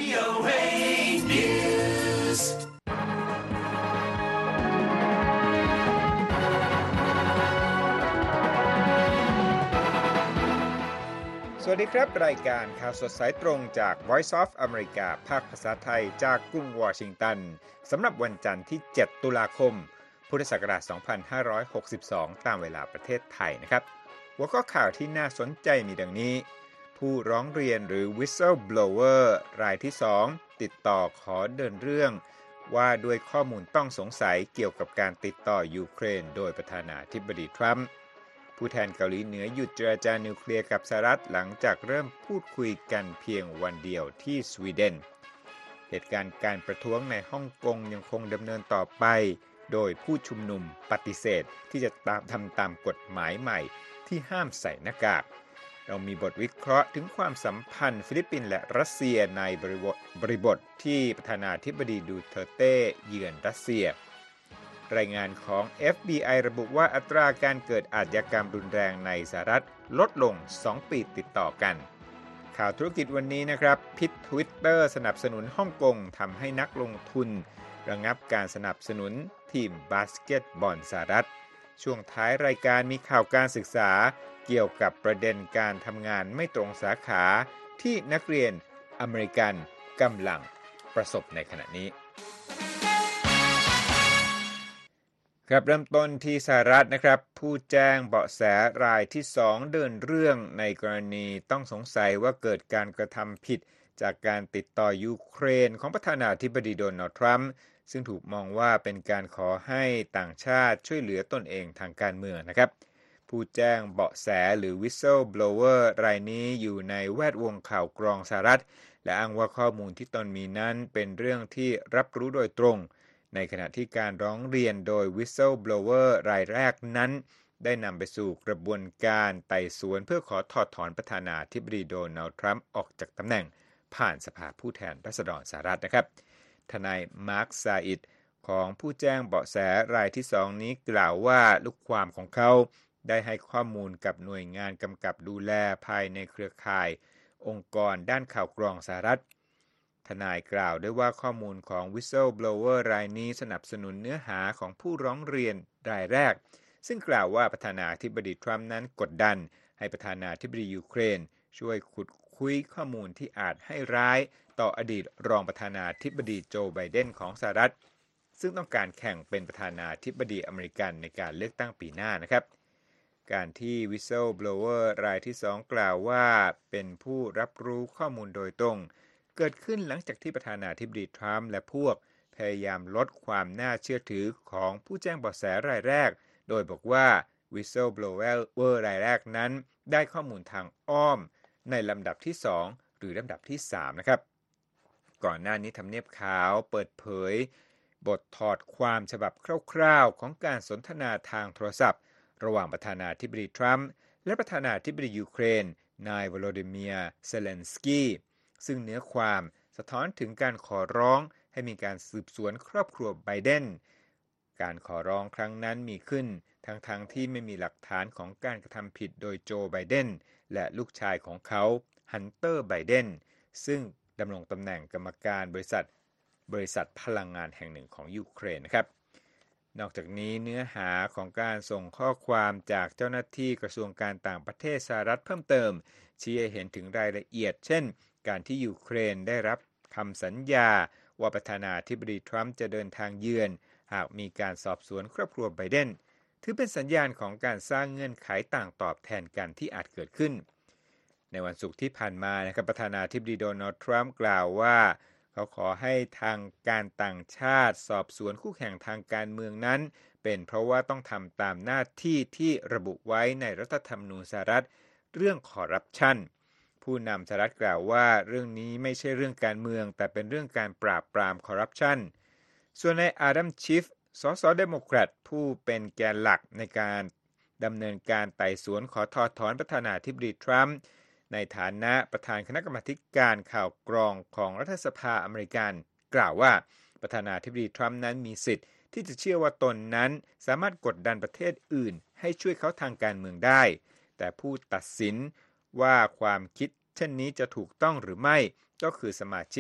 VOA News สวัสดีครับรายการข่าวสดสายตรงจาก Voice of America ภาคภาษาไทยจากกรุงวอชิงตันสำหรับวันจันทร์ที่ 7 ตุลาคม พุทธศักราช 2562 ตามเวลาประเทศไทยนะครับหัวข้อข่าวที่น่าสนใจมีดังนี้ผู้ร้องเรียนหรือ whistleblower รายที่ 2 ติดต่อขอเดินเรื่องว่าด้วยข้อมูลต้องสงสัยเกี่ยวกับการติดต่อยูเครนโดยประธานาธิบดีทรัมป์ผู้แทนเกาหลีเหนือหยุดเจรจานิวเคลียร์กับสหรัฐหลังจากเริ่มพูดคุยกันเพียงวันเดียวที่สวีเดนเหตุการณ์การประท้วงในฮ่องกงยังคงดำเนินต่อไปโดยผู้ชุมนุมปฏิเสธที่จะทำตามกฎหมายใหม่ที่ห้ามใส่หน้ากากเรามีบทวิเคราะห์ถึงความสัมพันธ์ฟิลิปปินส์และรัสเซียในบริบทที่ประธานาธิบดีดูเตอร์เต้เยือนรัสเซียรายงานของ FBI ระบุว่าอัตราการเกิดอาชญากรรมรุนแรงในสหรัฐลดลง2 ปีติดต่อกันข่าวธุรกิจวันนี้นะครับพิษ Twitter สนับสนุนฮ่องกงทำให้นักลงทุนระงับการสนับสนุนทีมบาสเกตบอลสหรัฐช่วงท้ายรายการมีข่าวการศึกษาเกี่ยวกับประเด็นการทำงานไม่ตรงสาขาที่นักเรียนอเมริกันกำลังประสบในขณะนี้ครับเริ่มต้นที่สหรัฐนะครับผู้แจ้งเบาะแสรายที่ 2 เดินเรื่องในกรณีต้องสงสัยว่าเกิดการกระทำผิดจากการติดต่อยูเครนของประธานาธิบดีโดนัลด์ทรัมป์ซึ่งถูกมองว่าเป็นการขอให้ต่างชาติช่วยเหลือตนเองทางการเมืองนะครับผู้แจ้งเบาะแสหรือ whistleblower รายนี้อยู่ในแวดวงข่าวกรองสหรัฐและอ้างว่าข้อมูลที่ตนมีนั้นเป็นเรื่องที่รับรู้โดยตรงในขณะที่การร้องเรียนโดย whistleblower รายแรกนั้นได้นำไปสู่กระบวนการไต่สวนเพื่อขอถอดถอนประธานาธิบดีโดนัลด์ทรัมป์ออกจากตำแหน่งผ่านสภาผู้แทนราษฎรสหรัฐนะครับทนายมาร์คซาอิดของผู้แจ้งเบาะแสรายที่ 2 นี้กล่าวว่าลูกความของเขาได้ให้ข้อมูลกับหน่วยงานกำกับดูแลภายในเครือข่ายองค์กรด้านข่าวกรองสหรัฐทนายกล่าวด้วยว่าข้อมูลของ whistleblower รายนี้สนับสนุนเนื้อหาของผู้ร้องเรียนรายแรกซึ่งกล่าวว่าประธานาธิบดีทรัมป์นั้นกดดันให้ประธานาธิบดียูเครนช่วยขุดคุยข้อมูลที่อาจให้ร้ายต่ออดีตรองประธานาธิบดีโจไบเดนของสหรัฐซึ่งต้องการแข่งเป็นประธานาธิบดีอเมริกันในการเลือกตั้งปีหน้านะครับการที่ whistleblower รายที่ 2 กล่าวว่าเป็นผู้รับรู้ข้อมูลโดยตรงเกิดขึ้นหลังจากที่ประธานาธิบดีทรัมป์และพวกพยายามลดความน่าเชื่อถือของผู้แจ้งเบาะแสรายแรกโดยบอกว่า whistleblower รายแรกนั้นได้ข้อมูลทางอ้อมในลำดับที่ 2 หรือลำดับที่ 3 นะครับก่อนหน้านี้ทำเนียบขาวเปิดเผยบทถอดความฉบับคร่าวๆของการสนทนาทางโทรศัพท์ระหว่างประธานาธิบดีทรัมป์และประธานาธิบดียูเครนนายวโลดิเมียร์เซเลนสกี้ซึ่งเนื้อความสะท้อนถึงการขอร้องให้มีการสืบสวนครอบครัวไบเดนการขอร้องครั้งนั้นมีขึ้นทั้งที่ไม่มีหลักฐานของการกระทำผิดโดยโจไบเดนและลูกชายของเขาฮันเตอร์ไบเดนซึ่งดำรงตำแหน่งกรรมการบริษัทพลังงานแห่งหนึ่งของยูเครนนะครับนอกจากนี้เนื้อหาของการส่งข้อความจากเจ้าหน้าที่กระทรวงการต่างประเทศสหรัฐเพิ่มเติมชี้ให้เห็นถึงรายละเอียดเช่นการที่ยูเครนได้รับคำสัญญาว่าประธานาธิบดีทรัมป์จะเดินทางเยือนหากมีการสอบสวนครอบครัวไบเดนถือเป็นสัญญาณของการสร้างเงื่อนไขต่างตอบแทนกันที่อาจเกิดขึ้นในวันศุกร์ที่ผ่านมานะครับประธานาธิบดีโดนัลด์ทรัมป์กล่าวว่าเขาขอให้ทางการต่างชาติสอบสวนคู่แข่งทางการเมืองนั้นเป็นเพราะว่าต้องทำตามหน้าที่ที่ระบุไว้ในรัฐธรรมนูญสหรัฐเรื่องคอร์รัปชันผู้นำสหรัฐกล่าวว่าเรื่องนี้ไม่ใช่เรื่องการเมืองแต่เป็นเรื่องการปราบปรามคอร์รัปชันส่วนนายอาดัมชีฟสสเดโมแครตผู้เป็นแกนหลักในการดำเนินการไต่สวนขอถอดถอนประธานาธิบดีทรัมป์ในฐานะประธานคณะกรรมาการข่าวกรองของรัฐสภาอเมริกันกล่าวว่าประธานาธิบดีทรัมป์นั้นมีสิทธิ์ที่จะเชื่อว่าตนนั้นสามารถกดดันประเทศอื่นให้ช่วยเขาทางการเมืองได้แต่ผู้ตัดสินว่าความคิดเช่นนี้จะถูกต้องหรือไม่ก็คือสมาชิก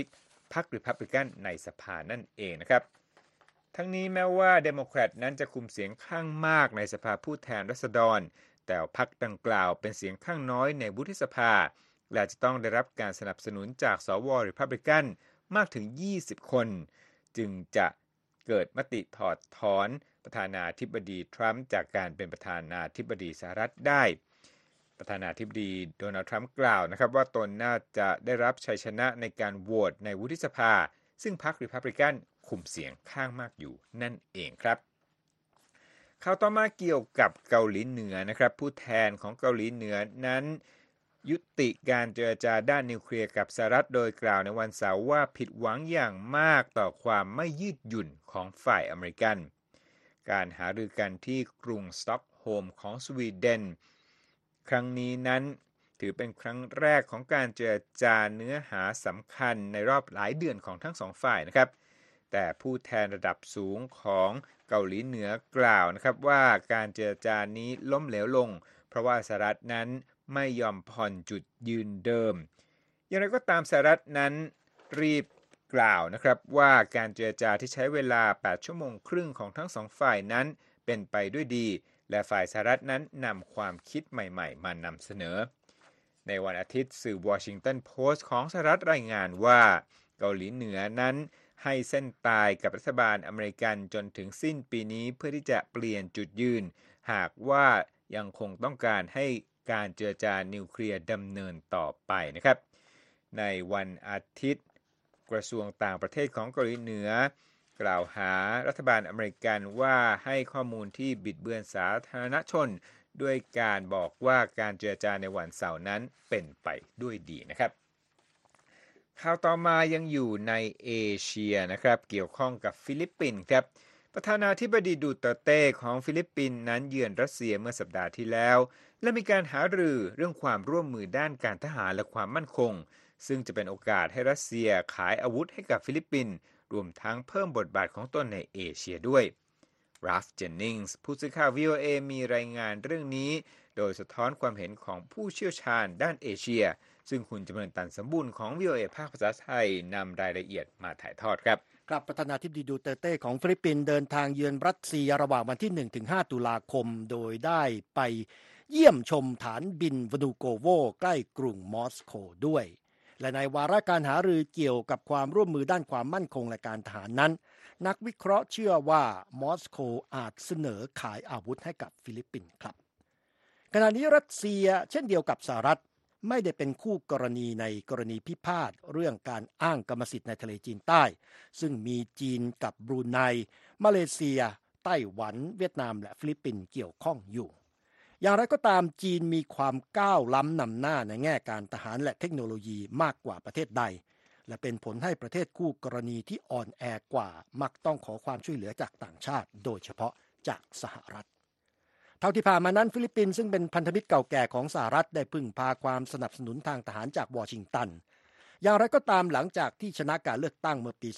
พรรครีพับลิกันในสภานั่นเองนะครับทั้งนี้แม้ว่าเดโมแครตนั้นจะคุมเสียงข้างมากในสภาผู้แทนราษฎรแต่พรรคดังกล่าวเป็นเสียงข้างน้อยในวุฒิสภาและจะต้องได้รับการสนับสนุนจากสวรีพับลิกันมากถึง20คนจึงจะเกิดมติถอดถอนประธานาธิบดีทรัมป์จากการเป็นประธานาธิบดีสหรัฐได้ประธานาธิบดีโดนัลด์ทรัมป์กล่าวนะครับว่าตนน่าจะได้รับชัยชนะในการโหวตในวุฒิสภาซึ่งพรรครีพับลิกันคุมเสียงข้างมากอยู่นั่นเองครับข่าวต่อมาเกี่ยวกับเกาหลีเหนือนะครับผู้แทนของเกาหลีเหนือนั้นยุติการเจรจาด้านนิวเคลียร์กับสหรัฐโดยกล่าวในวันเสาร์ว่าผิดหวังอย่างมากต่อความไม่ยืดหยุ่นของฝ่ายอเมริกันการหารือกันที่กรุงสต็อกโฮล์มของสวีเดนครั้งนี้นั้นถือเป็นครั้งแรกของการเจรจาเนื้อหาสำคัญในรอบหลายเดือนของทั้งสองฝ่ายนะครับแต่ผู้แทนระดับสูงของเกาหลีเหนือกล่าวนะครับว่าการเจรจานี้ล้มเหลวลงเพราะว่าสหรัฐนั้นไม่ยอมผ่อนจุดยืนเดิมอย่างไรก็ตามสหรัฐนั้นรีบกล่าวนะครับว่าการเจรจาที่ใช้เวลา8ชั่วโมงครึ่งของทั้งสองฝ่ายนั้นเป็นไปด้วยดีและฝ่ายสหรัฐนั้นนำความคิดใหม่ๆมานำเสนอในวันอาทิตย์สื่อวอชิงตันโพสต์ของสหรัฐรายงานว่าเกาหลีเหนือนั้นให้เส้นตายกับรัฐบาลอเมริกันจนถึงสิ้นปีนี้เพื่อที่จะเปลี่ยนจุดยืนหากว่ายังคงต้องการให้การเจรจานิวเคลียร์ดำเนินต่อไปนะครับในวันอาทิตย์กระทรวงต่างประเทศของเกาหลีเหนือกล่าวหารัฐบาลอเมริกันว่าให้ข้อมูลที่บิดเบือนสาธารณชนด้วยการบอกว่าการเจรจาในวันเสาร์นั้นเป็นไปด้วยดีนะครับข่าวต่อมายังอยู่ในเอเชียนะครับเกี่ยวข้องกับฟิลิปปินส์ครับประธานาธิบดีดูเตอร์เต้ของฟิลิปปินส์นั้นเยือนรัสเซียเมื่อสัปดาห์ที่แล้วและมีการหารือเรื่องความร่วมมือด้านการทหารและความมั่นคงซึ่งจะเป็นโอกาสให้รัสเซียขายอาวุธให้กับฟิลิปปินส์รวมทั้งเพิ่มบทบาทของตนในเอเชียด้วยราฟ เจนนิงส์ผู้สื่อข่าว VOA มีรายงานเรื่องนี้โดยสะท้อนความเห็นของผู้เชี่ยวชาญด้านเอเชียซึ่งคุณจำเริญตันสมบูรณ์ของ VOA ภาคภาษาไทยนำรายละเอียดมาถ่ายทอดครับครับประธานาธิบดีดูเตอร์เต้ของฟิลิปปินส์เดินทางเยือนรัสเซียระหว่างวันที่ 1-5 ตุลาคมโดยได้ไปเยี่ยมชมฐานบินวานูโกโวใกล้กรุงมอสโกด้วยและในวาระการหารือเกี่ยวกับความร่วมมือด้านความมั่นคงและการทหารนั้นนักวิเคราะห์เชื่อว่ามอสโกอาจเสนอขายอาวุธให้กับฟิลิปปินส์ครับขณะนี้รัสเซียเช่นเดียวกับสหรัฐไม่ได้เป็นคู่กรณีในกรณีพิพาทเรื่องการอ้างกรรมสิทธิ์ในทะเลจีนใต้ซึ่งมีจีนกับบรูไนมาเลเซียไต้หวันเวียดนามและฟิลิปปินส์เกี่ยวข้องอยู่อย่างไรก็ตามจีนมีความก้าวล้ำนำหน้าในแง่การทหารและเทคโนโลยีมากกว่าประเทศใดและเป็นผลให้ประเทศคู่กรณีที่อ่อนแอกว่ามักต้องขอความช่วยเหลือจากต่างชาติโดยเฉพาะจากสหรัฐเท่าที่ผ่านมานั้นฟิลิปปินส์ซึ่งเป็นพันธมิตรเก่าแก่ของสหรัฐได้พึ่งพาความสนับสนุนทางทหารจากวอชิงตันอย่างไรก็ตามหลังจากที่ชนะการเลือกตั้งเมื่อปี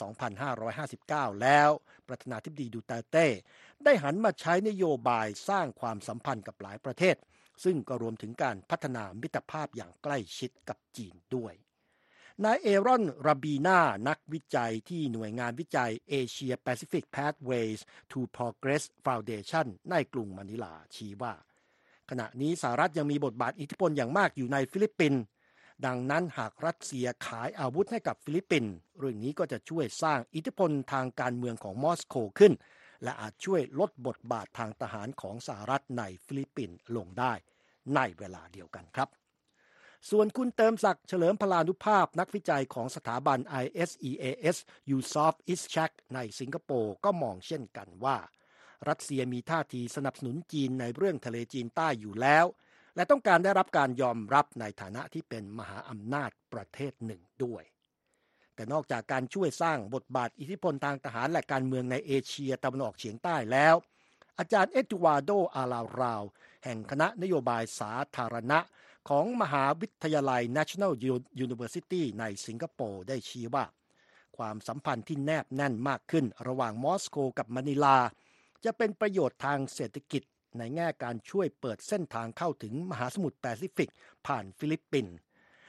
2559 แล้วประธานาธิบดีดูเตอร์เต้ได้หันมาใช้นโยบายสร้างความสัมพันธ์กับหลายประเทศซึ่งก็รวมถึงการพัฒนามิตรภาพอย่างใกล้ชิดกับจีนด้วยนายเอรอน ราบีนานักวิจัยที่หน่วยงานวิจัย Asia Pacific Pathways to Progress Foundation ในกรุงมะนิลาชี้ว่าขณะนี้สหรัฐยังมีบทบาทอิทธิพลอย่างมากอยู่ในฟิลิปปินส์ดังนั้นหากรัสเซียขายอาวุธให้กับฟิลิปปินส์เรื่องนี้ก็จะช่วยสร้างอิทธิพลทางการเมืองของมอสโกขึ้นและอาจช่วยลดบทบาททางทหารของสหรัฐในฟิลิปปินส์ลงได้ในเวลาเดียวกันครับส่วนคุณเติมศักดิ์เฉลิมพลานุภาพนักวิจัยของสถาบัน ISEAS Yusof Ishak ในสิงคโปร์ก็มองเช่นกันว่ารัสเซียมีท่าทีสนับสนุนจีนในเรื่องทะเลจีนใต้อยู่แล้วและต้องการได้รับการยอมรับในฐานะที่เป็นมหาอำนาจประเทศหนึ่งด้วยแต่นอกจากการช่วยสร้างบทบาทอิทธิพลทางทหารและการเมืองในเอเชียตะวันออกเฉียงใต้แล้วอาจารย์เอ็ดูวาโด อาลาราวแห่งคณะนโยบายสาธารณะของมหาวิทยาลัย National University ในสิงคโปร์ได้ชี้ว่าความสัมพันธ์ที่แนบแน่นมากขึ้นระหว่างมอสโกกับมะนิลาจะเป็นประโยชน์ทางเศรษฐกิจในแง่การช่วยเปิดเส้นทางเข้าถึงมหาสมุทรแปซิฟิกผ่านฟิลิปปินส์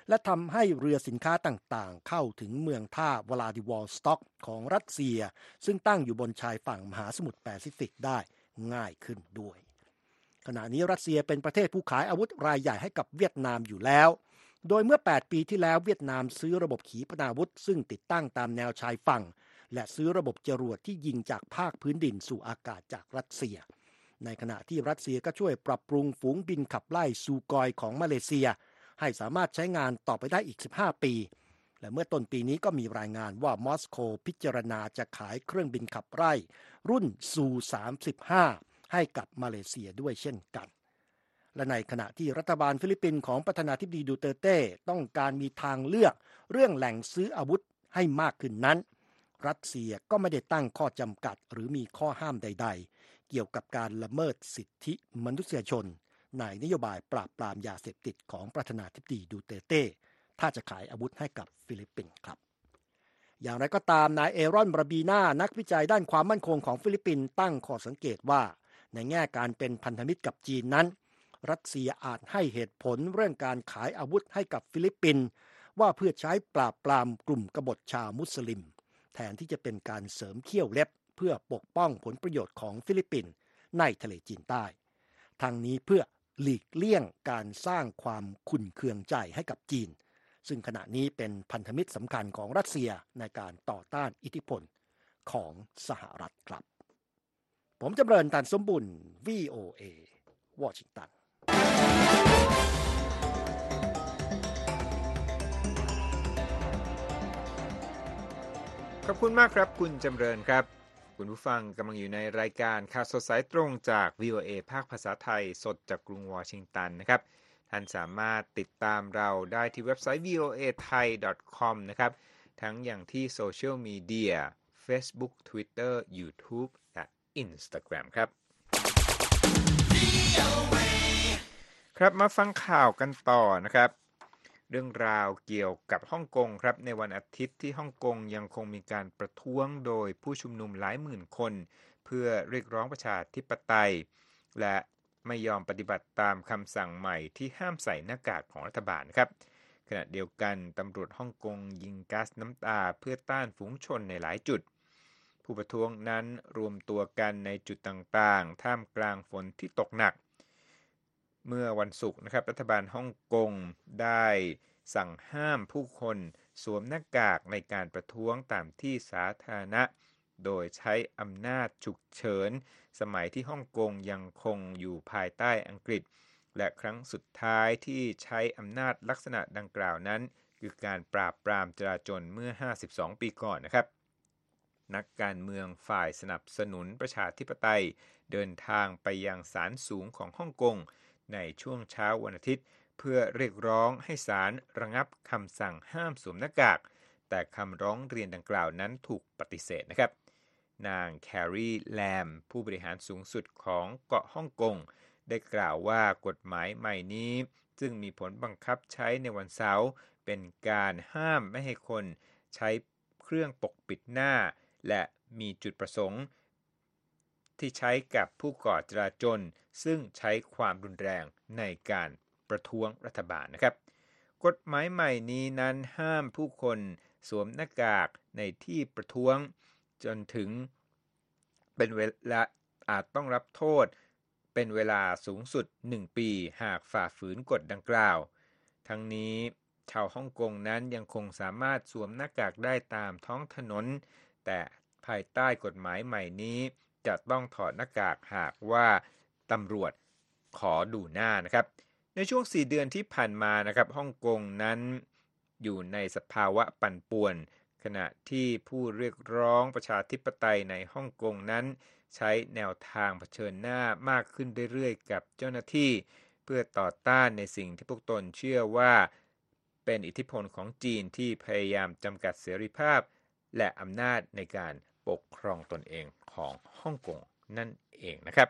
และทำให้เรือสินค้าต่างๆเข้าถึงเมืองท่าวลาดิวอสต็อกของรัสเซียซึ่งตั้งอยู่บนชายฝั่งมหาสมุทรแปซิฟิกได้ง่ายขึ้นด้วยขณะนี้รัสเซียเป็นประเทศผู้ขายอาวุธรายใหญ่ให้กับเวียดนามอยู่แล้วโดยเมื่อ8ปีที่แล้วเวียดนามซื้อระบบขีปนาวุธซึ่งติดตั้งตามแนวชายฝั่งและซื้อระบบจรวดที่ยิงจากภาคพื้นดินสู่อากาศจากรัสเซียในขณะที่รัสเซียก็ช่วยปรับปรุงฝูงบินขับไล่ซูกอยของมาเลเซียให้สามารถใช้งานต่อไปได้อีก15ปีและเมื่อต้นปีนี้ก็มีรายงานว่ามอสโกพิจารณาจะขายเครื่องบินขับไล่รุ่นซู35ให้กับมาเลเซียด้วยเช่นกันและในขณะที่รัฐบาลฟิลิปปินส์ของประธานาธิบดีดูเตอร์เต้ต้องการมีทางเลือกเรื่องแหล่งซื้ออาวุธให้มากขึ้นนั้นรัสเซียก็ไม่ได้ตั้งข้อจำกัดหรือมีข้อห้ามใดๆเกี่ยวกับการละเมิดสิทธิมนุษยชนในนโยบายปราบปรามยาเสพติดของประธานาธิบดีดูเตอร์เต้ถ้าจะขายอาวุธให้กับฟิลิปปินส์ครับอย่างไรก็ตามนายเอรอน บราบีนานักวิจัยด้านความมั่นคงของฟิลิปปินส์ตั้งข้อสังเกตว่าในแง่การเป็นพันธมิตรกับจีนนั้นรัสเซียอาจให้เหตุผลเรื่องการขายอาวุธให้กับฟิลิปปินส์ว่าเพื่อใช้ปราบปรามกลุ่มกบฏชาวมุสลิมแทนที่จะเป็นการเสริมเขี้ยวเล็บเพื่อปกป้องผลประโยชน์ของฟิลิปปินส์ในทะเลจีนใต้ทั้งนี้เพื่อหลีกเลี่ยงการสร้างความขุ่นเคืองใจให้กับจีนซึ่งขณะนี้เป็นพันธมิตรสำคัญของรัสเซียในการต่อต้านอิทธิพลของสหรัฐครับผมจำเริญ ตันสมบุญ VOA วอชิงตันขอบคุณมากครับคุณจำเริญครับคุณผู้ฟังกำลังอยู่ในรายการข่าวสดสายตรงจาก VOA ภาคภาษาไทยสดจากกรุงวอชิงตันนะครับท่านสามารถติดตามเราได้ที่เว็บไซต์ voathai.com นะครับทั้งอย่างที่โซเชียลมีเดีย Facebook Twitter YouTube และ Instagram ครับครับมาฟังข่าวกันต่อนะครับเรื่องราวเกี่ยวกับฮ่องกงครับในวันอาทิตย์ที่ฮ่องกงยังคงมีการประท้วงโดยผู้ชุมนุมหลายหมื่นคนเพื่อเรียกร้องประชาธิปไตยและไม่ยอมปฏิบัติตามคำสั่งใหม่ที่ห้ามใส่หน้ากากของรัฐบาลครับขณะเดียวกันตำรวจฮ่องกงยิงก๊าซน้ำตาเพื่อต้านฝูงชนในหลายจุดผู้ประท้วงนั้นรวมตัวกันในจุดต่างๆท่ามกลางฝนที่ตกหนักเมื่อวันศุกร์นะครับรัฐบาลฮ่องกงได้สั่งห้ามผู้คนสวมหน้ากากในการประท้วงตามที่สาธารณะโดยใช้อำนาจฉุกเฉินสมัยที่ฮ่องกงยังคงอยู่ภายใต้อังกฤษและครั้งสุดท้ายที่ใช้อำนาจลักษณะดังกล่าวนั้นคือการปราบปรามจลาจลเมื่อ52ปีก่อนนะครับนักการเมืองฝ่ายสนับสนุนประชาธิปไตยเดินทางไปยังศาลสูงของฮ่องกงในช่วงเช้าวันอาทิตย์เพื่อเรียกร้องให้ศาลระงับคำสั่งห้ามสวมหน้ากากแต่คำร้องเรียนดังกล่าวนั้นถูกปฏิเสธนะครับนางแครีแลมผู้บริหารสูงสุดของเกาะฮ่องกงได้กล่าวว่ากฎหมายใหม่นี้ซึ่งมีผลบังคับใช้ในวันเสาร์เป็นการห้ามไม่ให้คนใช้เครื่องปกปิดหน้าและมีจุดประสงค์ที่ใช้กับผู้ก่อจลาจลซึ่งใช้ความรุนแรงในการประท้วงรัฐบาลนะครับกฎหมายใหม่นี้นั้นห้ามผู้คนสวมหน้ากากในที่ประท้วงจนถึงเป็นเวลาอาจต้องรับโทษเป็นเวลาสูงสุด1ปีหากฝ่าฝืนกฎดังกล่าวทั้งนี้ชาวฮ่องกงนั้นยังคงสามารถสวมหน้ากากได้ตามท้องถนนแต่ภายใต้กฎหมายใหม่นี้จะต้องถอดหน้ากากหากว่าตำรวจขอดูหน้านะครับในช่วง4เดือนที่ผ่านมานะครับฮ่องกงนั้นอยู่ในสภาวะปั่นป่วนขณะที่ผู้เรียกร้องประชาธิปไตยในฮ่องกงนั้นใช้แนวทางเผชิญหน้ามากขึ้นเรื่อยๆกับเจ้าหน้าที่เพื่อต่อต้านในสิ่งที่พวกตนเชื่อว่าเป็นอิทธิพลของจีนที่พยายามจำกัดเสรีภาพและอำนาจในการปกครองตนเองของฮ่องกงนั่นเองนะครับ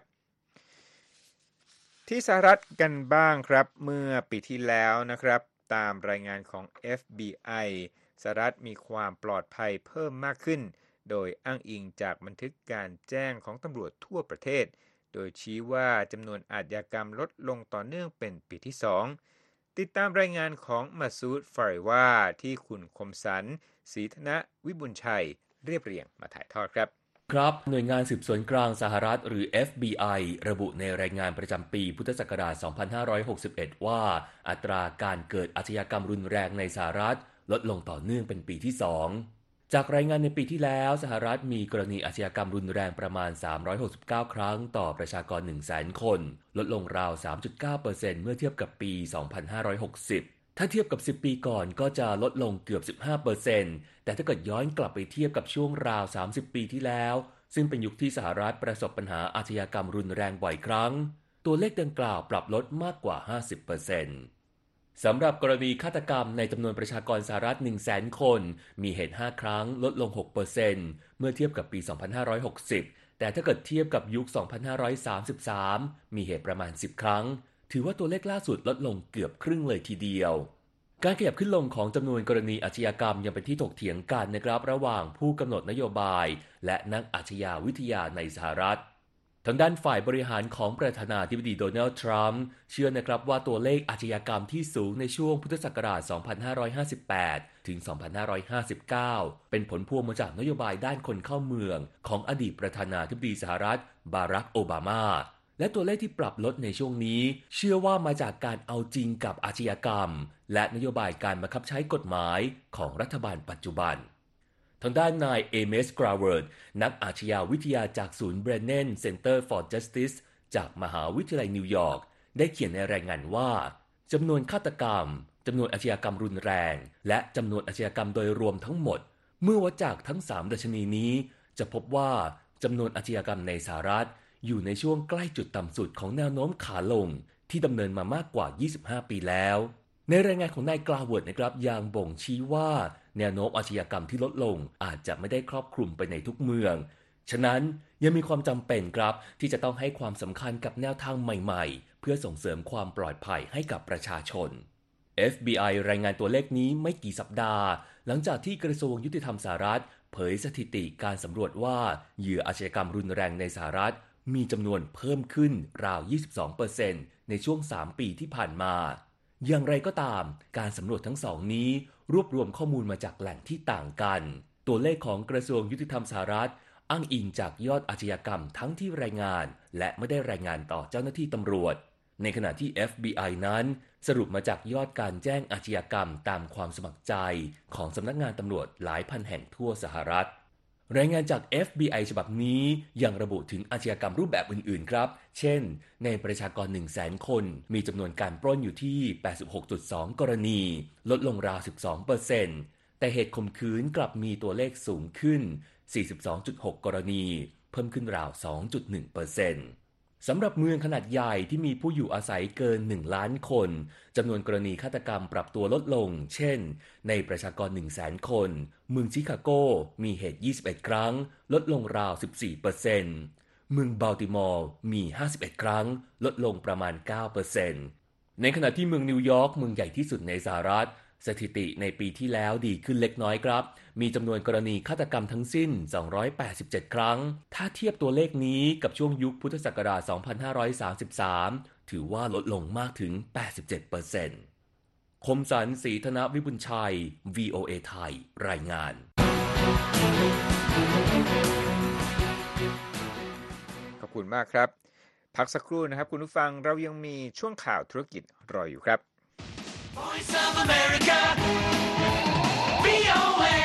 ที่สหรัฐกันบ้างครับเมื่อปีที่แล้วนะครับตามรายงานของ FBI สหรัฐมีความปลอดภัยเพิ่มมากขึ้นโดยอ้างอิงจากบันทึกการแจ้งของตำรวจทั่วประเทศโดยชี้ว่าจำนวนอาชญากรรมลดลงต่อเนื่องเป็นปีที่2 ติดตามรายงานของมาซูดฟาริวาที่คุณคมสันต์ศรีธนวิบุญชัยเรียบเรียงมาถ่ายทอดครับครับหน่วยงานสืบสวนกลางสหรัฐหรือ FBI ระบุในรายงานประจำปีพุทธศักราช 2561 ว่าอัตราการเกิดอาชญากรรมรุนแรงในสหรัฐลดลงต่อเนื่องเป็นปีที่ 2 จากรายงานในปีที่แล้วสหรัฐมีกรณีอาชญากรรมรุนแรงประมาณ 369 ครั้งต่อประชากร 100,000 คนลดลงราว 3.9% เมื่อเทียบกับปี 2560 ถ้าเทียบกับ 10 ปีก่อนก็จะลดลงเกือบ 15%แต่ถ้าเกิดย้อนกลับไปเทียบกับช่วงราว 30 ปีที่แล้วซึ่งเป็นยุคที่สหรัฐประสบปัญหาอาชญากรรมรุนแรงบ่อยครั้งตัวเลขดังกล่าวปรับลดมากกว่า 50%สำหรับกรณีฆาตกรรมในจำนวนประชากรสหรัฐ 100,000 คนมีเหตุ 5 ครั้งลดลง 6% เมื่อเทียบกับปี 2560 แต่ถ้าเกิดเทียบกับยุค 2533 มีเหตุประมาณ 10 ครั้งถือว่าตัวเลขล่าสุดลดลงเกือบครึ่งเลยทีเดียวการขยับขึ้นลงของจำนวนกรณีอาชญากรรมยังเป็นที่ถกเถียงกันนะครับระหว่างผู้กำหนดนโยบายและนักอาชญาวิทยาในสหรัฐทางด้านฝ่ายบริหารของประธานาธิบดีโดนัลด์ทรัมป์เชื่อนะครับว่าตัวเลขอาชญากรรมที่สูงในช่วงพุทธศักราช 2558 ถึง 2559 เป็นผลพวงมาจากนโยบายด้านคนเข้าเมืองของอดีตประธานาธิบดีสหรัฐบารักโอบามาและตัวเลขที่ปรับลดในช่วงนี้เชื่อว่ามาจากการเอาจริงกับอาชญากรรมและนโยบายการบังคับใช้กฎหมายของรัฐบาลปัจจุบันทางด้านนายเอเมส กราเวิร์ดนักอาชญาวิทยาจากศูนย์ Brennan Center for Justice จากมหาวิทยาลัยนิวยอร์กได้เขียนในรายงานว่าจำนวนฆาตกรรมจำนวนอาชญากรรมรุนแรงและจำนวนอาชญากรรมโดยรวมทั้งหมดเมื่อวัดจากทั้ง3ดัชนีนี้จะพบว่าจำนวนอาชญากรรมในสหรัฐอยู่ในช่วงใกล้จุดต่ำสุดของแนวโน้มขาลงที่ดำเนินมามากกว่า 25 ปีแล้วในรายงานของนายกราเวิร์ดนะครับยังบ่งชี้ว่าแนวโน้มอาชญากรรมที่ลดลงอาจจะไม่ได้ครอบคลุมไปในทุกเมืองฉะนั้นยังมีความจำเป็นครับที่จะต้องให้ความสำคัญกับแนวทางใหม่ๆเพื่อส่งเสริมความปลอดภัยให้กับประชาชน FBI รายงานตัวเลขนี้ไม่กี่สัปดาห์หลังจากที่กระทรวงยุติธรรมสหรัฐเผยสถิติการสำรวจว่าเหยื่ออาชญากรรมรุนแรงในสหรัฐมีจำนวนเพิ่มขึ้นราว 22% ในช่วง 3 ปีที่ผ่านมาอย่างไรก็ตามการสำรวจทั้งสองนี้รวบรวมข้อมูลมาจากแหล่งที่ต่างกันตัวเลขของกระทรวงยุติธรรมสหรัฐอ้างอิงจากยอดอาชญากรรมทั้งที่รายงานและไม่ได้รายงานต่อเจ้าหน้าที่ตำรวจในขณะที่ FBI นั้นสรุปมาจากยอดการแจ้งอาชญากรรมตามความสมัครใจของสำนักงานตำรวจหลายพันแห่งทั่วสหรัฐรายงานจาก FBI ฉบับนี้ยังระบุถึงอาชญากรรมรูปแบบอื่นๆครับเช่นในประชากร 100,000 คนมีจำนวนการปล้นอยู่ที่ 86.2 กรณีลดลงราว 12% แต่เหตุข่มขืนกลับมีตัวเลขสูงขึ้น 42.6 กรณีเพิ่มขึ้นราว 2.1% สำหรับเมืองขนาดใหญ่ที่มีผู้อยู่อาศัยเกิน 1 ล้านคนจำนวนกรณีฆาตกรรมปรับตัวลดลงเช่นในประชากร 100,000 คนเมืองชิคาโกมีเหตุ 21 ครั้งลดลงราว 14% เมืองบัลติมอร์มี 51 ครั้งลดลงประมาณ 9% ในขณะที่เมืองนิวยอร์กเมืองใหญ่ที่สุดในสหรัฐสถิติในปีที่แล้วดีขึ้นเล็กน้อยครับมีจำนวนกรณีฆาตกรรมทั้งสิ้น287ครั้งถ้าเทียบตัวเลขนี้กับช่วงยุคพุทธศักราช 2533 ถือว่าลดลงมากถึง 87% คมสันต์ศรีธนวิบุญชัย VOA ไทยรายงานขอบคุณมากครับพักสักครู่นะครับคุณผู้ฟังเรายังมีช่วงข่าวธุรกิจรออยู่ครับ Voice of America VOA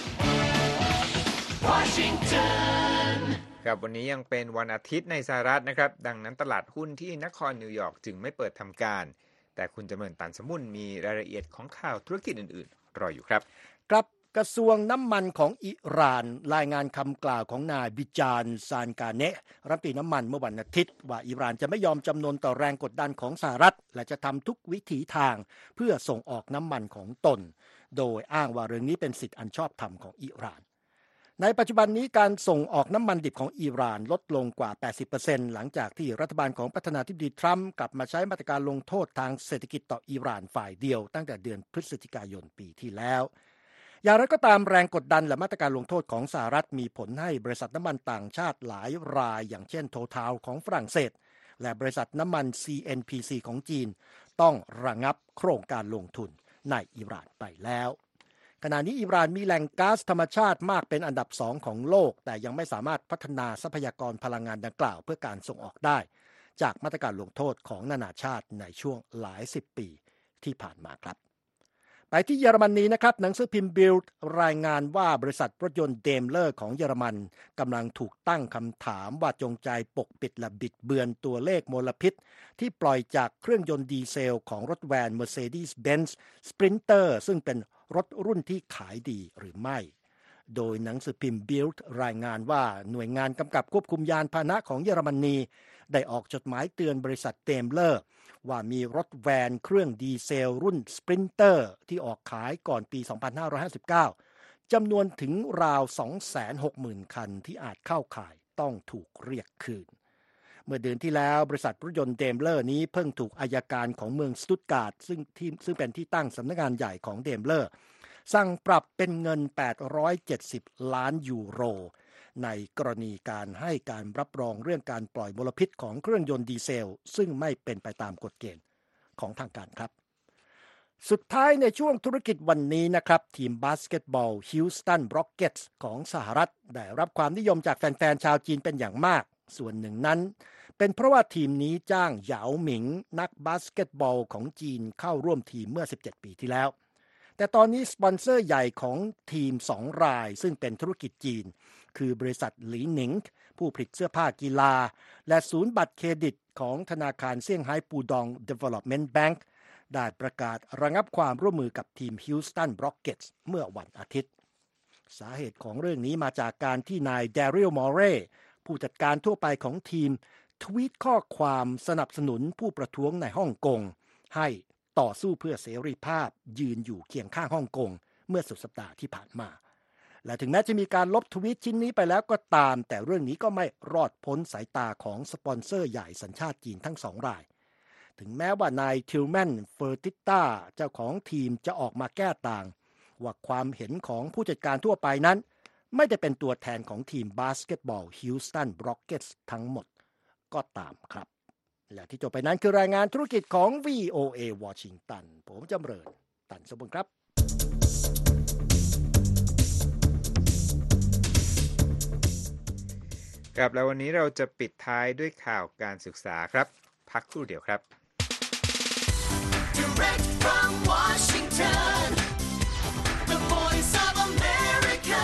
Washington ครับวันนี้ยังเป็นวันอาทิตย์ในสหรัฐนะครับดังนั้นตลาดหุ้นที่นครนิวยอร์กจึงไม่เปิดทำการแต่คุณจำเริญตันสมุนมีรายละเอียดของข่าวธุรกิจอื่นๆรออยู่ครับครับกระทรวงน้ำมันของอิหร่านรายงานคำกล่าวของนายบิจานซานกาเนะรัฐมนตรีน้ำมันเมื่อวันอาทิตย์ว่าอิหร่านจะไม่ยอมจำนนต่อแรงกดดันของสหรัฐและจะทำทุกวิถีทางเพื่อส่งออกน้ำมันของตนโดยอ้างว่าเรื่องนี้เป็นสิทธิอันชอบธรรมของอิหร่านในปัจจุบันนี้การส่งออกน้ำมันดิบของอิหร่านลดลงกว่า 80% หลังจากที่รัฐบาลของประธานาธิบดีทรัมป์กลับมาใช้มาตรการลงโทษทางเศรษฐกิจต่ออิหร่านฝ่ายเดียวตั้งแต่เดือนพฤศจิกายนปีที่แล้วอย่างไรก็ตามแรงกดดันและมาตรการลงโทษของสหรัฐมีผลให้บริษัทน้ำมันต่างชาติหลายรายอย่างเช่นโททาลของฝรั่งเศสและบริษัทน้ำมัน CNPC ของจีนต้องระงับโครงการลงทุนในอิหร่านไปแล้วขณะนี้อิหร่านมีแหล่งก๊าซธรรมชาติมากเป็นอันดับ2ของโลกแต่ยังไม่สามารถพัฒนาทรัพยากรพลังงานดังกล่าวเพื่อการส่งออกได้จากมาตรการลงโทษของนานาชาติในช่วงหลาย10 ปีที่ผ่านมาครับไปที่เยอรมนีนะครับหนังสือพิมพ์ Bild รายงานว่าบริษัทรถยนต์เดมเลอร์ของเยอรมันกำลังถูกตั้งคำถามว่าจงใจปกปิดและบิดเบือนตัวเลขมลพิษที่ปล่อยจากเครื่องยนต์ดีเซลของรถแวน Mercedes-Benz Sprinter ซึ่งเป็นรถรุ่นที่ขายดีหรือไม่โดยหนังสือพิมพ์ Bild รายงานว่าหน่วยงานกำกับควบคุมยานพาหนะของเยอรมนีได้ออกจดหมายเตือนบริษัทเดมเลอร์ว่ามีรถแวนเครื่องดีเซลรุ่น Sprinter ที่ออกขายก่อนปี 2559 จำนวนถึงราว 260,000 คันที่อาจเข้าข่ายต้องถูกเรียกคืนเมื่อเดือนที่แล้วบริษัทรถยนต์เดมเลอร์นี้เพิ่งถูกอัยการของเมืองสตุตการ์ดซึ่งเป็นที่ตั้งสำนักงานใหญ่ของเดมเลอร์สั่งปรับเป็นเงิน870 ล้านยูโรในกรณีการให้การรับรองเรื่องการปล่อยมลพิษของเครื่องยนต์ดีเซลซึ่งไม่เป็นไปตามกฎเกณฑ์ของทางการครับสุดท้ายในช่วงธุรกิจวันนี้นะครับทีมบาสเกตบอลฮิวสตันร็อกเก็ตส์ของสหรัฐได้รับความนิยมจากแฟนๆชาวจีนเป็นอย่างมากส่วนหนึ่งนั้นเป็นเพราะว่าทีมนี้จ้างเหยาหมิงนักบาสเกตบอลของจีนเข้าร่วมทีมเมื่อ17 ปีที่แล้วแต่ตอนนี้สปอนเซอร์ใหญ่ของทีม2 รายซึ่งเป็นธุรกิจจีนคือบริษัทหลีหนิงผู้ผลิตเสื้อผ้ากีฬาและศูนย์บัตรเครดิตของธนาคารเซี่ยงไฮ้ปูดอง Development Bank ได้ประกาศระงับความร่วมมือกับทีมฮิวสตันร็อกเก็ตส์เมื่อวันอาทิตย์สาเหตุของเรื่องนี้มาจากการที่นายแดริล มอร์เรย์ผู้จัดการทั่วไปของทีมทวีตข้อความสนับสนุนผู้ประท้วงในฮ่องกงให้ต่อสู้เพื่อเสรีภาพยืนอยู่เคียงข้างฮ่องกงเมื่อสุดสัปดาห์ที่ผ่านมาและถึงแม้จะมีการลบทวีตชิ้นนี้ไปแล้วก็ตามแต่เรื่องนี้ก็ไม่รอดพ้นสายตาของสปอนเซอร์ใหญ่สัญชาติจีนทั้ง2 รายถึงแม้ว่านายทิลแมนเฟอร์ติต้าเจ้าของทีมจะออกมาแก้ต่างว่าความเห็นของผู้จัดการทั่วไปนั้นไม่ได้เป็นตัวแทนของทีมบาสเกตบอลฮิวสตันร็อกเก็ตส์ทั้งหมดก็ตามครับและที่จบไปนั้นคือรายงานธุรกิจของ VOA วอชิงตันผมจำเริญตันสมบูรณ์ครับครับแล้ววันนี้เราจะปิดท้ายด้วยข่าวการศึกษาครับพักครู่เดียวครับ Direct from Washington, the voice of America,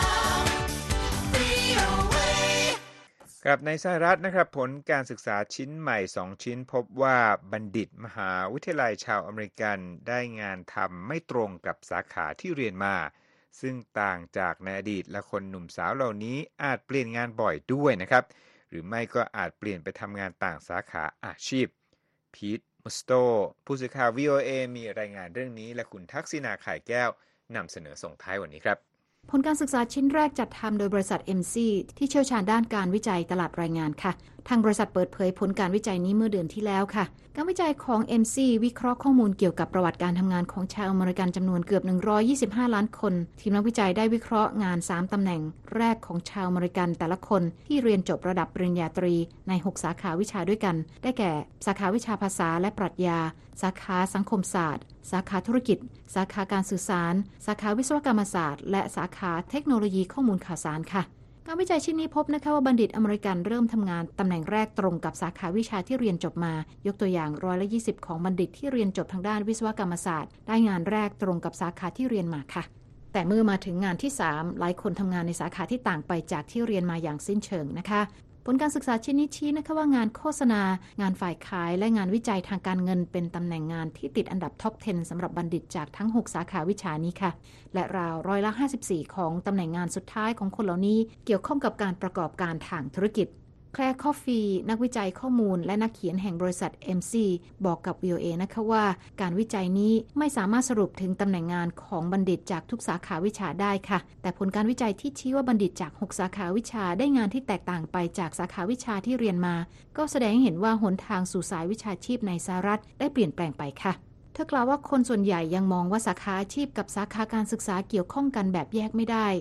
VOA. ครับในสหรัฐนะครับผลการศึกษาชิ้นใหม่2ชิ้นพบว่าบัณฑิตมหาวิทยาลัยชาวอเมริกันได้งานทำไม่ตรงกับสาขาที่เรียนมาซึ่งต่างจากในอดีตและคนหนุ่มสาวเหล่านี้อาจเปลี่ยนงานบ่อยด้วยนะครับหรือไม่ก็อาจเปลี่ยนไปทำงานต่างสาขาอาชีพพีทมุสโตผู้สื่อข่าว VOA มีรายงานเรื่องนี้และคุณทักษิณาข่ายแก้วนำเสนอส่งท้ายวันนี้ครับผลการศึกษาชิ้นแรกจัดทำโดยบริษัท MC ที่เชี่ยวชาญด้านการวิจัยตลาดแรงงานค่ะทางบริษัทเปิดเผยผลการวิจัยนี้เมื่อเดือนที่แล้วค่ะการวิจัยของ MC วิเคราะห์ข้อมูลเกี่ยวกับประวัติการทำงานของชาวอเมริกันจำนวนเกือบ125ล้านคนทีมนักวิจัยได้วิเคราะห์งาน3ตำแหน่งแรกของชาวอเมริกันแต่ละคนที่เรียนจบระดับปริญญาตรีใน6สาขาวิชาด้วยกันได้แก่สาขาวิชาภาษาและปรัชญาสาขาสังคมศาสตร์สาขาธุรกิจสาขาการสื่อสารสาขาวิศวกรรมศาสตร์และสาขาเทคโนโลยีข้อมูลข่าวสารค่ะการวิจัยชิ้นนี้พบนะคะว่าบัณฑิตอเมริกันเริ่มทำงานตำแหน่งแรกตรงกับสาขาวิชาที่เรียนจบมายกตัวอย่าง20%ของบัณฑิตที่เรียนจบทางด้านวิศวกรรมศาสตร์ได้งานแรกตรงกับสาขาที่เรียนมาค่ะแต่เมื่อมาถึงงานที่3หลายคนทำงานในสาขาที่ต่างไปจากที่เรียนมาอย่างสิ้นเชิงนะคะผลการศึกษาชิ้นนี้ชี้นะคะว่างานโฆษณางานฝ่ายขายและงานวิจัยทางการเงินเป็นตำแหน่งงานที่ติดอันดับท็อป 10 สำหรับบัณฑิตจากทั้ง6สาขาวิชานี้ค่ะและราว54%ของตำแหน่งงานสุดท้ายของคนเหล่านี้เกี่ยวข้องกับการประกอบการทางธุรกิจแคลร์ คอฟฟีนักวิจัยข้อมูลและนักเขียนแห่งบริษัท MC บอกกับ VOA นะคะว่าการวิจัยนี้ไม่สามารถสรุปถึงตำแหน่งงานของบัณฑิตจากทุกสาขาวิชาได้ค่ะแต่ผลการวิจัยที่ชี้ว่าบัณฑิตจาก6สาขาวิชาได้งานที่แตกต่างไปจากสาขาวิชาที่เรียนมาก็แสดงให้เห็นว่าหนทางสู่สายวิชาชีพในสหรัฐได้เปลี่ยนแปลงไปค่ะเธอกล่าวว่าคนส่วนใหญ่ยังมองว่าสาขาอาชีพกับสาขาการศึกษาเกี่ยวข้องกันแบบแยกไม่ได้เธ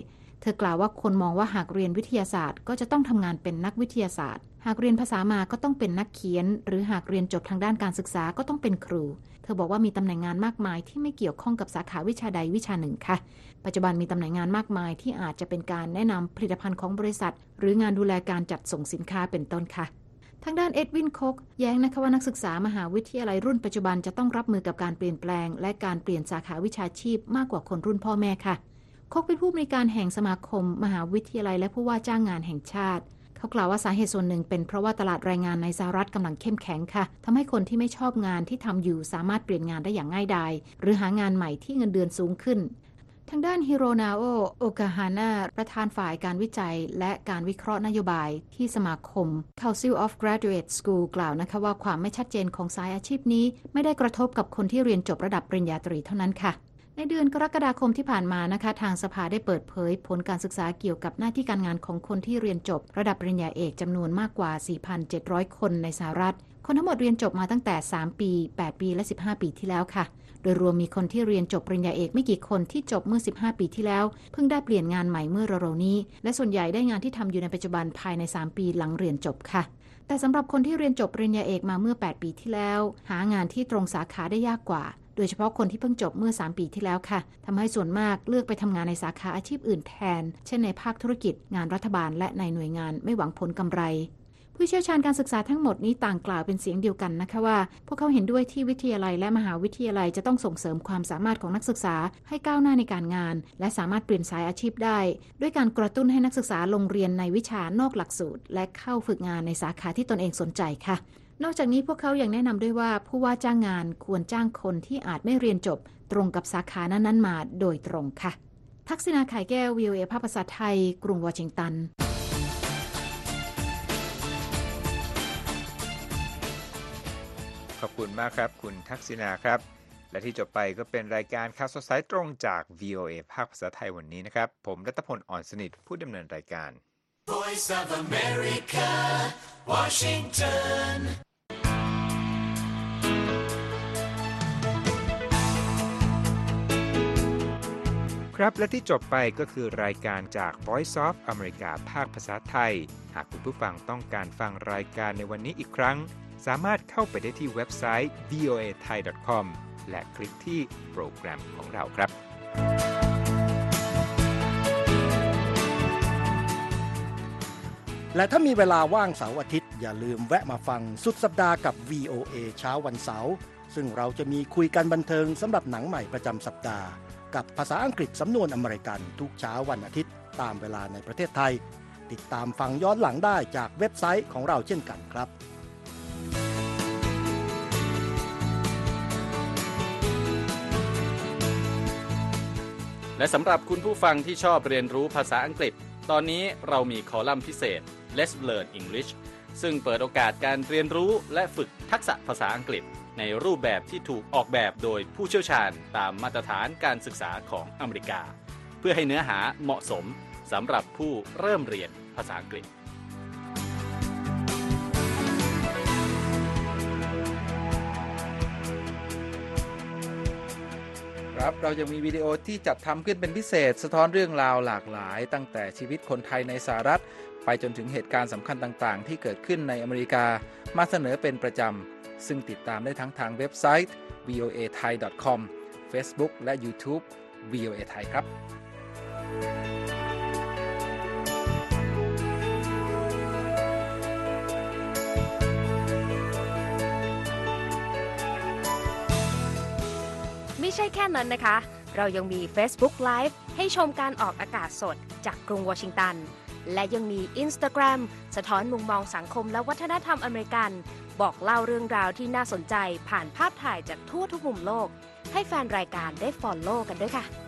ธอกล่าวว่าคนมองว่าหากเรียนวิทยาศาสตร์ก็จะต้องทำงานเป็นนักวิทยาศาสตร์หากเรียนภาษามาก็ต้องเป็นนักเขียนหรือหากเรียนจบทางด้านการศึกษาก็ต้องเป็นครูเธอบอกว่ามีตำแหน่งงานมากมายที่ไม่เกี่ยวข้องกับสาขาวิชาใดวิชาหนึ่งค่ะปัจจุบันมีตำแหน่งงานมากมายที่อาจจะเป็นการแนะนำผลิตภัณฑ์ของบริษัทหรืองานดูแลการจัดส่งสินค้าเป็นต้นค่ะทางด้านเอ็ดวินโคกแย้งนะคะว่านักศึกษามหาวิทยาลัยรุ่นปัจจุบันจะต้องรับมือกับการเปลี่ยนแปลงและการเปลี่ยนสาขาวิชาชีพมากกว่าคนรุ่นพ่อแม่ค่ะโคกเป็นผู้อำนวยการแห่งสมาคมมหาวิทยาลัยและผู้ว่าจ้างงานแห่งชาติเขากล่าวว่าสาเหตุส่วนหนึ่งเป็นเพราะว่าตลาดแรงงานในสหรัฐกำลังเข้มแข็งค่ะทำให้คนที่ไม่ชอบงานที่ทำอยู่สามารถเปลี่ยนงานได้อย่างง่ายดายหรือหางานใหม่ที่เงินเดือนสูงขึ้นทางด้านฮิโรนาโอโอกาฮาน่าประธานฝ่ายการวิจัยและการวิเคราะห์นโยบายที่สมาคม Council of Graduate School กล่าวนะคะว่าความไม่ชัดเจนของสายอาชีพนี้ไม่ได้กระทบกับคนที่เรียนจบระดับปริญญาตรีเท่านั้นค่ะในเดือนกรกฎาคมที่ผ่านมานะคะทางสภาได้เปิดเผยผลการศึกษาเกี่ยวกับหน้าที่การงานของคนที่เรียนจบระดับปริญญาเอกจำนวนมากกว่า 4,700 คนในสหรัฐคนทั้งหมดเรียนจบมาตั้งแต่3ปี8ปีและ15ปีที่แล้วค่ะโดยรวมมีคนที่เรียนจบปริญญาเอกไม่กี่คนที่จบเมื่อ15ปีที่แล้วเพิ่งได้เปลี่ยนงานใหม่เมื่อเร็วๆนี้และส่วนใหญ่ได้งานที่ทำอยู่ในปัจจุบันภายใน3ปีหลังเรียนจบค่ะแต่สำหรับคนที่เรียนจบปริญญาเอกมาเมื่อ8ปีที่แล้วหางานที่ตรงสาขาได้ยากกว่าโดยเฉพาะคนที่เพิ่งจบเมื่อ3ปีที่แล้วค่ะทำให้ส่วนมากเลือกไปทำงานในสาขาอาชีพอื่นแทนเช่นในภาคธุรกิจงานรัฐบาลและในหน่วยงานไม่หวังผลกำไรผู้เชี่ยวชาญการศึกษาทั้งหมดนี้ต่างกล่าวเป็นเสียงเดียวกันนะคะว่าพวกเขาเห็นด้วยที่วิทยาลัยและมหาวิทยาลัยจะต้องส่งเสริมความสามารถของนักศึกษาให้ก้าวหน้าในการงานและสามารถเปลี่ยนสายอาชีพได้ด้วยการกระตุ้นให้นักศึกษาลงเรียนในวิชานอกหลักสูตรและเข้าฝึกงานในสาขาที่ตนเองสนใจค่ะนอกจากนี้พวกเขายังแนะนำด้วยว่าผู้ว่าจ้างงานควรจ้างคนที่อาจไม่เรียนจบตรงกับสาขานั้นๆมาโดยตรงค่ะทักษิณา ไข่แก้ว VOA ภาคภาษาไทยกรุงวอชิงตันขอบคุณมากครับคุณทักษิณาครับและที่จบไปก็เป็นรายการข่าวสดสายตรงจาก VOA ภาคภาษาไทยวันนี้นะครับผมรัตพล อ่อนสนิทผู้ดำเนินรายการ Voice of America, Washington. ครับและที่จบไปก็คือรายการจาก Voice of America ภาคภาษาไทยหากคุณผู้ฟังต้องการฟังรายการในวันนี้อีกครั้งสามารถเข้าไปได้ที่เว็บไซต์ voathai.com และคลิกที่โปรแกรมของเราครับและถ้ามีเวลาว่างเสาร์อาทิตย์อย่าลืมแวะมาฟังสุดสัปดาห์กับ VOA เช้าวันเสาร์ซึ่งเราจะมีคุยกันบันเทิงสำหรับหนังใหม่ประจำสัปดาห์กับภาษาอังกฤษสำนวนอเมริกันทุกเช้าวันอาทิตย์ตามเวลาในประเทศไทยติดตามฟังย้อนหลังได้จากเว็บไซต์ของเราเช่นกันครับและสำหรับคุณผู้ฟังที่ชอบเรียนรู้ภาษาอังกฤษตอนนี้เรามีคอลัมน์พิเศษ Let's Learn English ซึ่งเปิดโอกาสการเรียนรู้และฝึกทักษะภาษาอังกฤษในรูปแบบที่ถูกออกแบบโดยผู้เชี่ยวชาญตามมาตรฐานการศึกษาของอเมริกาเพื่อให้เนื้อหาเหมาะสมสำหรับผู้เริ่มเรียนภาษาอังกฤษครับเรายังมีวิดีโอที่จัดทำขึ้นเป็นพิเศษสะท้อนเรื่องราวหลากหลายตั้งแต่ชีวิตคนไทยในสหรัฐไปจนถึงเหตุการณ์สำคัญต่างๆที่เกิดขึ้นในอเมริกามาเสนอเป็นประจำซึ่งติดตามได้ทั้งทางเว็บไซต์ voathai.com Facebook และ YouTube VOA Thai ครับไม่ใช่แค่นั้นนะคะเรายังมี Facebook Live ให้ชมการออกอากาศสดจากกรุงวอชิงตันและยังมี Instagram สะท้อนมุมมองสังคมและวัฒนธรรมอเมริกันบอกเล่าเรื่องราวที่น่าสนใจผ่านภาพถ่ายจากทั่วทุกมุมโลกให้แฟนรายการได้ follow กันด้วยค่ะ